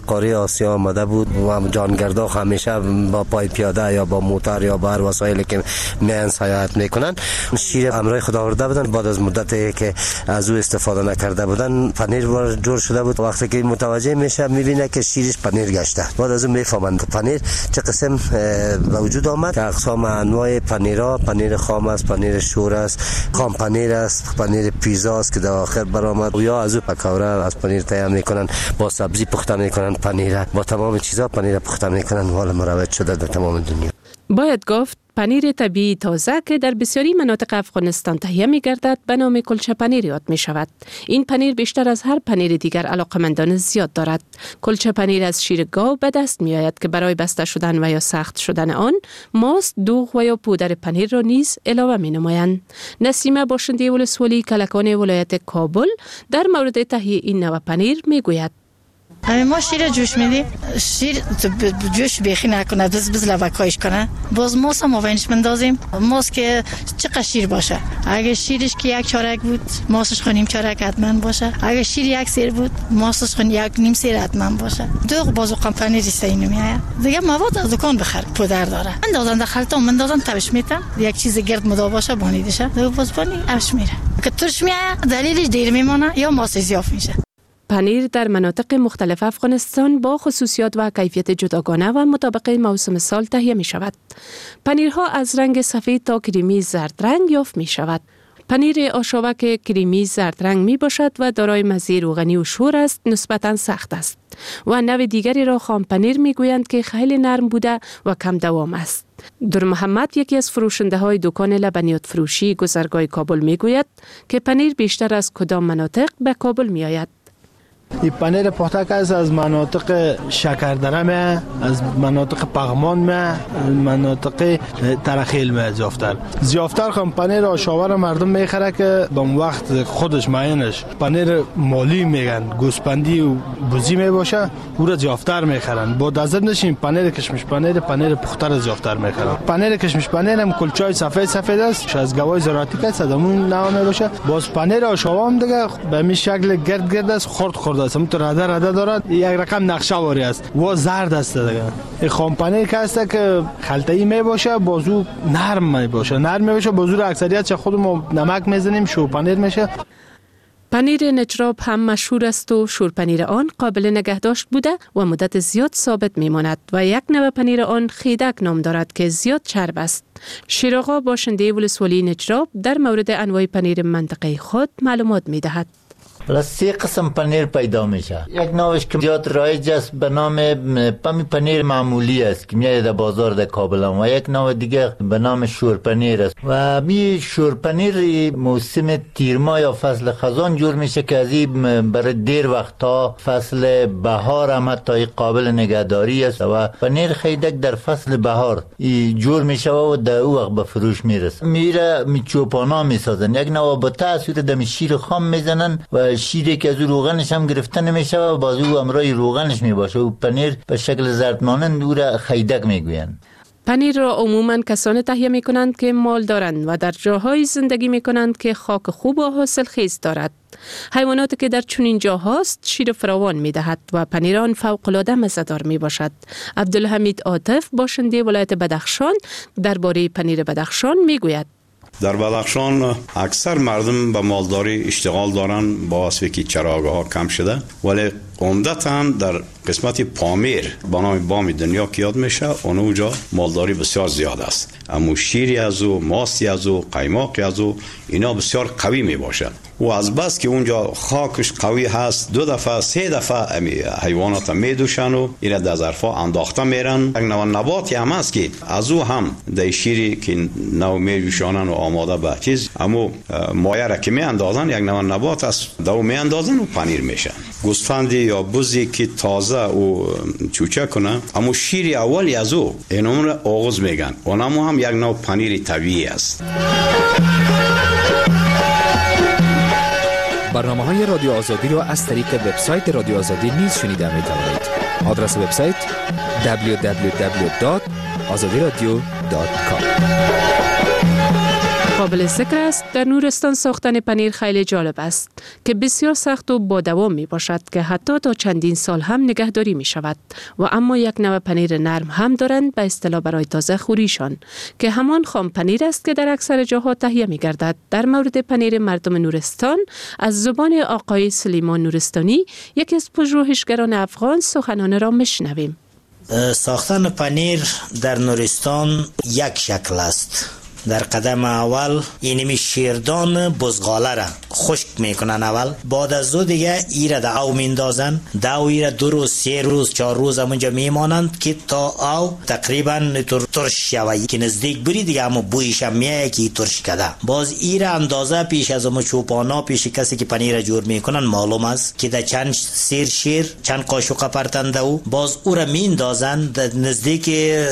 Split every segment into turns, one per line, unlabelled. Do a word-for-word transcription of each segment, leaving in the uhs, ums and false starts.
قاره آسیا آمده بود و جانگردا همیشه با پای پیاده یا با موتور یا با هر وسایلی که میان سیاحت میکنن شیر امرای خدا آورده بودن. بعد از مدتی که از او استفاده نکرده بودن پنیر وار جور شده بود. وقتی که متوجه میشه میبینه که شیرش پنیر گشته. بعد از اون میفهمند پنیر چه قسم به وجود آمد. اقسام انواع پنیرها، پنیر خام است، پنیر شور است، خام پنیر است، پنیر پیزا است که در آخر برآمد، یا از او پکوره از پنیر تیار میکنن، با سبزی پخته میکنن پنیر، با تمام چیزا پنیر پخته میکنن. حالا مروج شده در تمام دنیا.
باید گفت پنیر طبیعی تازه که در بسیاری مناطق افغانستان تهیه می گردد به نام کلچه پنیر یاد می شود. این پنیر بیشتر از هر پنیر دیگر علاقمندان زیاد دارد. کلچه پنیر از شیر گاو به دست می آید که برای بسته شدن و یا سخت شدن آن ماست، دوغ و یا پودر پنیر را نیز علاوه می نمایند. نسیمه باشنده ولسوالی کلکان ولایت کابل در مورد تهیه این نوع پنیر می گوید.
همین ما شیر جوش میدیم، شیر جوش بیخی نکنه، بز بز لبکایش کنه. باز ماست هم آوینش مندازیم. ماست که چقدر شیر باشه. اگه شیرش که یک چارک بود ماستش خونیم چارک حتما باشه. اگه شیر یک سیر بود ماستش خون یک نیم سیر حتما باشه. دوغ بازو قمپنی ریسته اینو میآید. دیگه مواد از دکان بخر، پودر داره. اندازن داخلتو مندازن تبش میتن. یک چیز گرد مدا باشه بانیدشه. دیگه باز بانی اش میره. که ترش میآید دلیلش دیر میمونه یا ماست زیاف میشه.
پنیر در مناطق مختلف افغانستان با خصوصیات و کیفیت جداگانه و مطابق موسم سال تهیه می شود. پنیرها از رنگ سفید تا کریمی زرد رنگ یافت می شود. پنیر آشابک کریمی زرد رنگ می باشد و دارای مزه روغنی و شور است، نسبتاً سخت است. و نوع دیگری را خام پنیر می گویند که خیلی نرم بوده و کم دوام است. در محمد یکی از فروشنده های دکان لبنیات فروشی گذرگاه کابل می گوید که پنیر بیشتر از کدام مناطق به کابل می آید.
این پنیر پختک است از مناطق شکردره می، از مناطق پغمان می، مناطق ترخیل می زیافتر. زیافتر خم پنیر آشاور مردم میخره که به وقت خودش معینش پنیر مالی میگن، گوسپندی و بوزی می باشه، او را زیافتر میخرن. با دزد نشین پنیر کشمش پنیر، پنیر پختر زیافتر میخرن. پنیر کشمش پنیر هم کلچای سفید سفید است، از گوای زراعتی که صدمون نوع می باشه. باز پنیر آشاور هم دیگه به این شکل گرد گرد است، خرد خرد است، تو رده رده دارد، یک رقم نقشه واری است و زرد است دیگه. این خام پنیر که است که خلطه‌ای می باشه، بازو نرم می باشه، نرم می باشه، بازو اکثریت چه خودمون نمک میزنیم شو پنیر میشه.
پنیر نجراب هم مشهور است و شور پنیر آن قابل نگهداشت بوده و مدت زیاد ثابت میماند و یک نوع پنیر آن خیدک نام دارد که زیاد چرب است. شیر آقا باشنده ولسوالی نجراب در مورد انواع پنیر منطقه خود معلومات میدهد.
حالا سه قسم پنیر پیدا میشه. یک نوعش که زیاد رایج است به نام پمی پنیر معمولی است که میاد در بازار در کابل، و یک نوع دیگه به نام شور پنیر است. و می شور پنیر موسم تیرما یا فصل خزان جور میشه که از این برای دیر وقت تا فصل بهار هم حتی قابل نگهداری است و پنیر خیدک در فصل بهار جور میشه و در او وقت به فروش میرسه. میره می چوپانا میسازن، یک نوع با تاثیر دم شیر خام میزنن و شیری که از روغنش هم گرفته نمیشه و باز او امرای روغنش میباشه و پنیر به شکل زرد مانند او را خیدک میگویند.
پنیر را عموماً کسانی تهیه می کنند که مال دارند و در جاهای زندگی می کنند که خاک خوب و حاصل خیز دارد. حیواناتی که در چنین جاهاست شیر فراوان می دهد و پنیر آن فوق العاده مزه‌دار می باشد. عبدالحمید عاطف باشنده ولایت بدخشان درباره پنیر بدخشان می گوید.
در بدخشان اکثر مردم به مالداری اشتغال دارن با واسه که چراگاه ها کم شده، ولی عمدتاً در قسمت پامیر با نام بام دنیا که یاد میشه اونجا مالداری بسیار زیاد است. اما شیری از او، ماستی از او، قیماقی از او اینا بسیار قوی می باشد و از بس که اونجا خاکش قوی هست دو دفعه سه دفعه حیوانات می دوشن و اینا در ظرفا انداخته میرن. یک نوع نباتی هم هست که از او هم در شیری که نو می دوشانن و آماده به چیز، اما مایه را که می اندازن یک نوع نبات است دو می اندازن و پنیر میشن. گوسفندی یا بزی که تازه او چوچه کنه اما شیری اولی از او اینم را آغاز میگن، اونم هم یک نوع پنیر طبیعی است.
برنامه‌های رادیو آزادی را از طریق وبسایت رادیو آزادی نیز شنیده می‌توانید. آدرس وبسایت دبلیو دبلیو دبلیو دات آزادی رادیو دات کام.
قابل ذکر است در نورستان ساختن پنیر خیلی جالب است که بسیار سخت و با دوام می باشد که حتی تا چندین سال هم نگهداری می شود و اما یک نوع پنیر نرم هم دارند به اصطلاح برای تازه خوریشان که همان خام پنیر است که در اکثر جاها تهیه می گردد. در مورد پنیر مردم نورستان از زبان آقای سلیمان نورستانی یکی از پژوهشگران افغان سخنان را میشنویم.
ساختن پنیر در نورستان یک شکل است. در قدم اول اینمی شیردان بزغاله را خشک میکنن اول، بعد از دو دیگه ایره در او میندازن، دو ایره دو روز سه روز چهار روز همونجا میمانند که تا او تقریبا ترش شوی که نزدیک بری دیگه اما بویش هم میایه که ترش کده. باز ایره اندازه پیش از اما چوپانا پیش کسی که پنیر جور میکنن معلوم است که در چند سیر شیر چند قاشق پرتنده او، باز او را میندازن نزدیک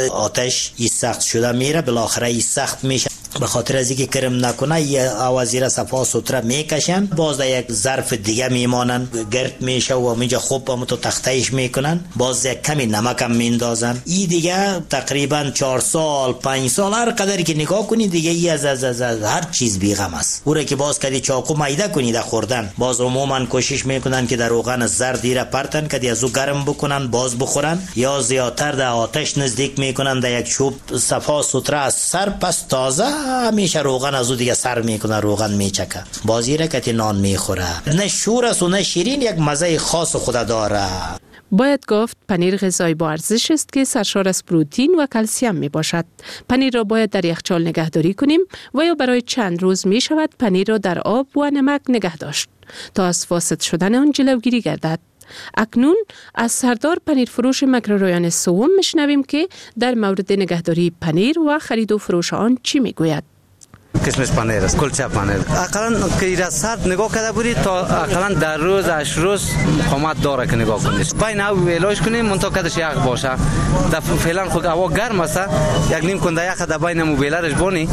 آتش ای سخت شده میره، بالاخره ای سخت می به خاطر از اینکه کرم نکنه یا آوازی صفا سوتره میکشن، باز در یک ظرف دیگه میمانن گرد میشه و همینجا خوب هم تو تختهش میکنن، باز یک کمی نمک هم میندازن. ای دیگه تقریبا چهار سال پنج سال هر قدری که نگاه کنی دیگه ای از, از, از, از هر چیز بیغم است. او را که باز کدی چاقو میده کنی در خوردن، باز عموما کوشش میکنن که در روغن زرد را پرتن کدی از او گرم بکنن باز بخورن، یا زیادتر در آتش نزدیک میکنن در یک چوب صفا سوتره از سر پس تازه همیشه روغن از او دیگه سر میکنه، روغن میچکه، بازی را که نان میخوره. نه شور است و نه شیرین، یک مزه خاص خود داره.
باید گفت پنیر غذای با ارزش است که سرشار از پروتئین و کلسیم می باشد. پنیر را باید در یخچال نگهداری کنیم و یا برای چند روز می شود پنیر را در آب و نمک نگه داشت تا از فاسد شدن آن جلوگیری گردد. اکنون از سردار پنیر فروش مکرورایان سوم میشنویم که در مورد نگهداری پنیر و خرید و فروش آن چی میگوید.
کشمش پنیر است، کلچه پنیر. اقلا که ایرا سرد نگاه کرده بودی تا اقلا در روز اش روز مقاومت داره که نگاه کنید. بین او ویلاش کنیم منتها کدش یخ باشه. در فعلا خود هوا گرم است، یک نیم کنده یخ در بین موبیلرش بونی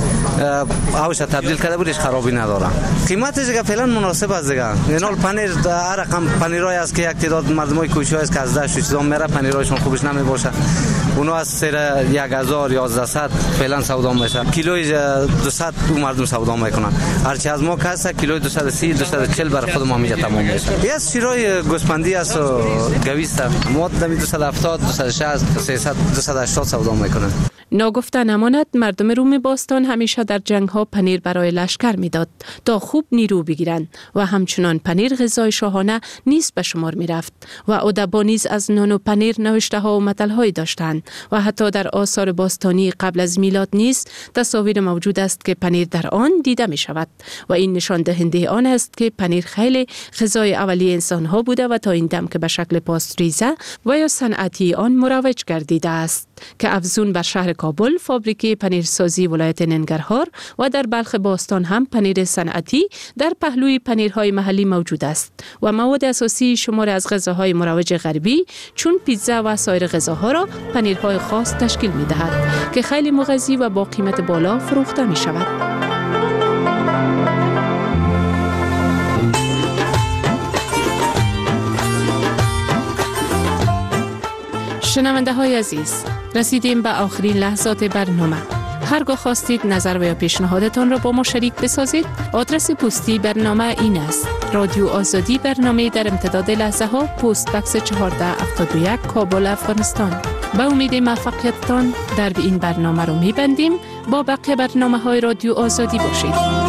اوش تبدیل کرده بودیش خرابی نداره. قیمتش که فعلا مناسب است دیگه. اینال پنیر هر رقم پنیرای است که یک تعداد مردمای کوچه است که از ده شش میره پنیرایشون خوبش نمی باشه. اونا از سر یک هزار یازده فعلا سودا میشه. کیلوی دویست مردم سودا میکنن. هرچی از ما کاسه کیلوی دویست و سی دویست و چهل برای خود ما میجا تمام میشه. یه شیرای گوسفندی است و گویست. ما دمی دویست و هفتاد دویست و شصت سیصد دویست و هشتاد سودا میکنن.
ناگفته نماند مردم روم باستان همیشه در جنگ ها پنیر برای لشکر میداد تا خوب نیرو بگیرند و همچنان پنیر غذای شاهانه نیست به شمار می رفت و ادبا نیز از نان و پنیر نوشته ها و متل هایی داشتند و حتی در آثار باستانی قبل از میلاد نیز تصاویر موجود است که پنیر در آن دیده می شود و این نشان دهنده آن است که پنیر خیلی غذای اولیه انسان ها بوده و تا این دم که به شکل پاستریزه و یا صنعتی آن مروج گردیده است که افزون بر شهر کابل فابریکه پنیرسازی ولایت ننگرهار و در بلخ باستان هم پنیر صنعتی در پهلوی پنیرهای محلی موجود است و مواد اساسی شمار از غذاهای مروج غربی چون پیتزا و سایر غذاها را پنیرهای خاص تشکیل می دهد که خیلی مغذی و با قیمت بالا فروخته می شود. شنونده های عزیز، رسیدیم به آخرین لحظات برنامه. هرگاه خواستید نظر و یا پیشنهادتان را با ما شریک بسازید، آدرس پستی برنامه این است: رادیو آزادی، برنامه در امتداد لحظه ها، پست بکس چهارده هفتاد و یک، کابل، افغانستان. به امید موفقیتتان در این برنامه رو میبندیم. با بقیه برنامه های رادیو آزادی باشید.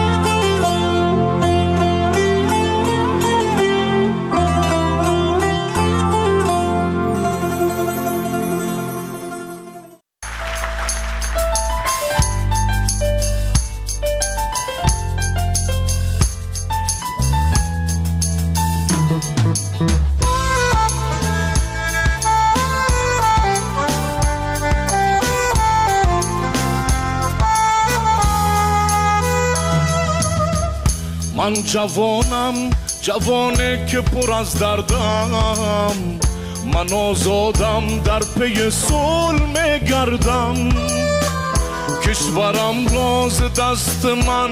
من جوانم، جوانه که پر از دردم، من آزادم در پی صلح گردم، کشورم راز دست من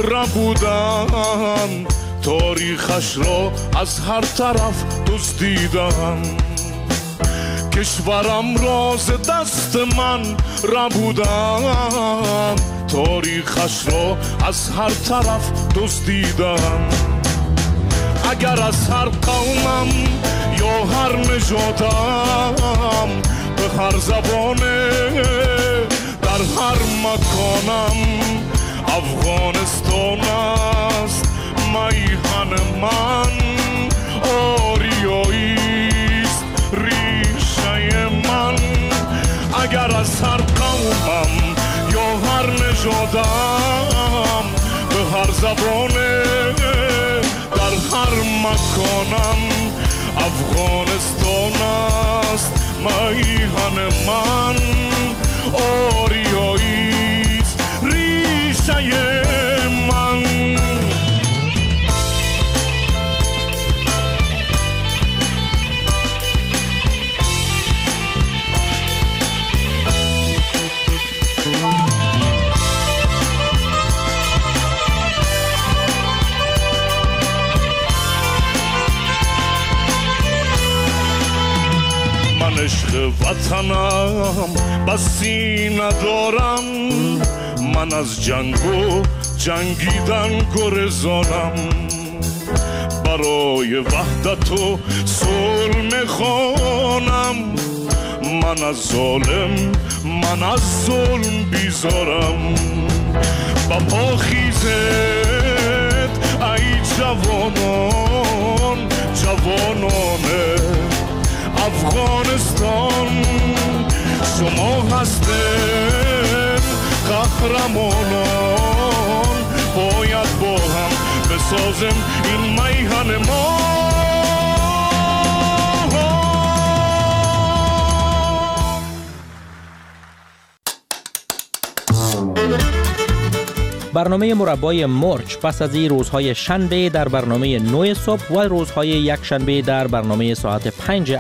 ربودن، تاریخش را از هر طرف دزدیدم، کشورم راز دست من ربودم، تاریخش را از هر طرف دزدیدم. اگر از هر قومم یا هر نژادم، به هر زبانه در هر مکانم، افغانستان است میهن من، آریاییست ریشه من. اگر از هر قومم یا هر نژادم، به هر زبانه در هر مکانم، افغانستان است میهن من، آریاییست ریشه من. من عشق وطنم بسی ندارم، من از جنگ و جنگیدن گرزانم. برای وحدت و صلح میخوانم، من از ظالم من از ظلم بیزارم. با پا خیزد ای جوانان، جوانان افغانستان، شما هستید قهرمانان. باید با هم بسازیم این میهن ما.
برنامه مربای مرچ پس از این روزهای شنبه در برنامه نه صبح و روزهای یک شنبه در برنامه ساعت پنج